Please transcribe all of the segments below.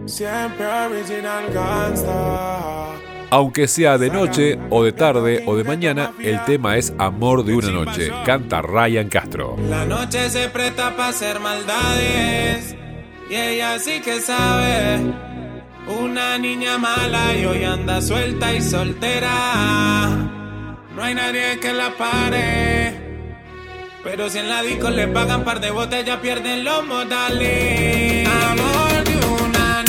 Siempre original gangsta. Aunque sea de noche o de tarde o de mañana, el tema es Amor de una noche. Canta Ryan Castro. La noche se presta para hacer maldades y ella sí que sabe. Una niña mala y hoy anda suelta y soltera. No hay nadie que la pare, pero si en la disco le pagan par de botellas pierden los modales. Amor de una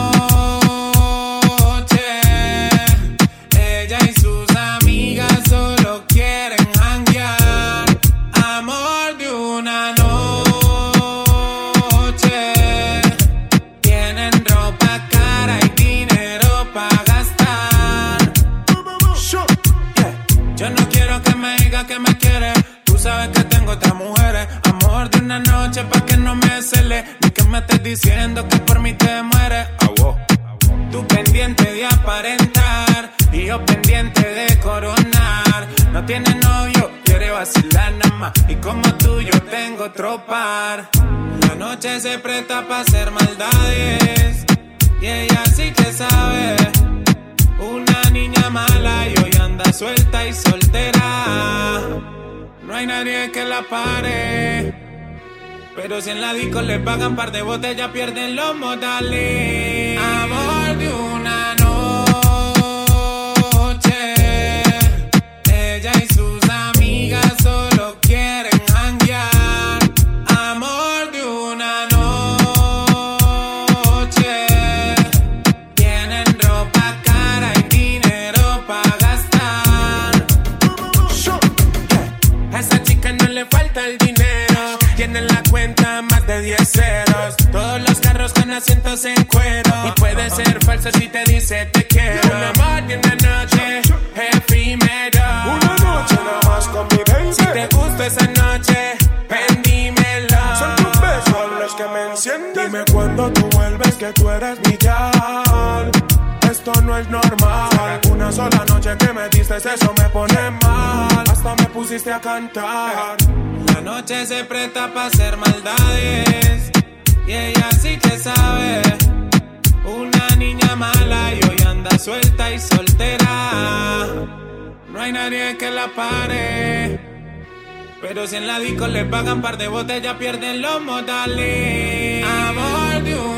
noche, ella y sus amigas solo quieren janguear. Amor de una noche, tienen ropa cara y dinero para gastar. Yo no quiero que me diga que me quiere. Tú sabes que tengo otras mujeres. Amor de una noche pa' que no me cele, ni que me estés diciendo que por mí te mueres. Tú pendiente de aparentar y yo pendiente de coronar. No tiene novio, quiere vacilar nada más, y como tú yo tengo otro par. La noche se presta pa' hacer maldades y ella sí que sabe. Una niña mala y hoy anda suelta y soltera. No hay nadie que la pare, pero si en la disco le pagan par de botellas pierden los modales. Amor de una noche, ella y sus amigas solo quieren janguear. Amor de una noche, tienen ropa cara y dinero para gastar. A esa chica no le falta el dinero, tiene en la cuenta más de 10 ceros. Todos los carros con asientos en cuero, y puede ser falso si te dice te quiero. Un amor de una noche efímero. Una noche nada más con mi baby. Si te gusta esa noche, ven dímelo. Son tus besos los que me encienden. Dime cuando tú vuelves que tú eres mi yal. Esto no es normal. Una sola noche que me diste eso me pone mal. Hasta me pusiste a cantar. La noche se presta pa' hacer maldades y ella sí que sabe. Una niña mala y hoy anda suelta y soltera. No hay nadie que la pare, pero si en la disco le pagan par de botellas pierden los modales. Amor de